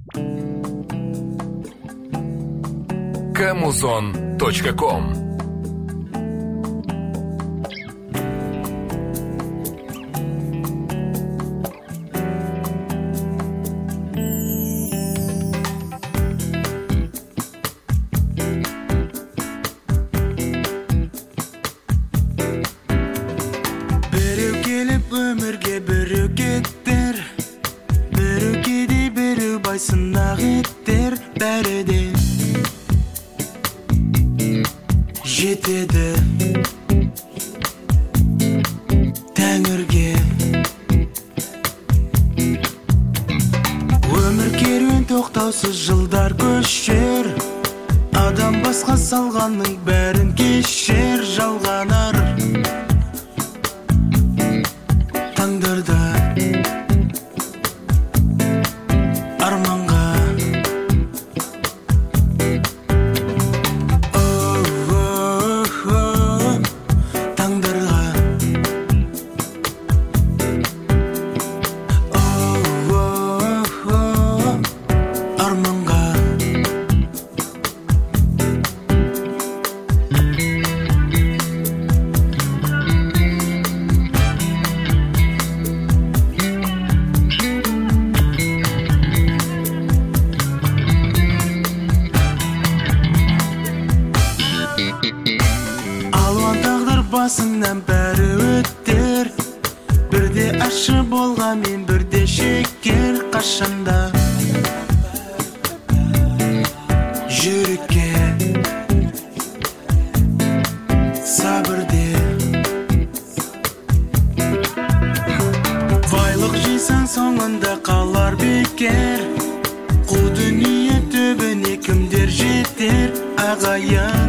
Kamuzon.com. Біреу келіп өмірге біреу кеттер, біреу кедей біреу байсынақ еттер, бәрі де жетеді тәңірге. Өмір керуен тоқтаусыз жылдар көшер, адам басқа салғанның бәрін кешер. Жалғанар таңдарда арманға. Таңдарға арманға. Алуан тағдыр басыңнан бәрі өттер, бірде ащы болғанмен бірде шекер. Қашанда жүрекке сабырде. Байлық жейсаң соңында қалар бекер, қу дүние түбіне кімдер жетер ағайын.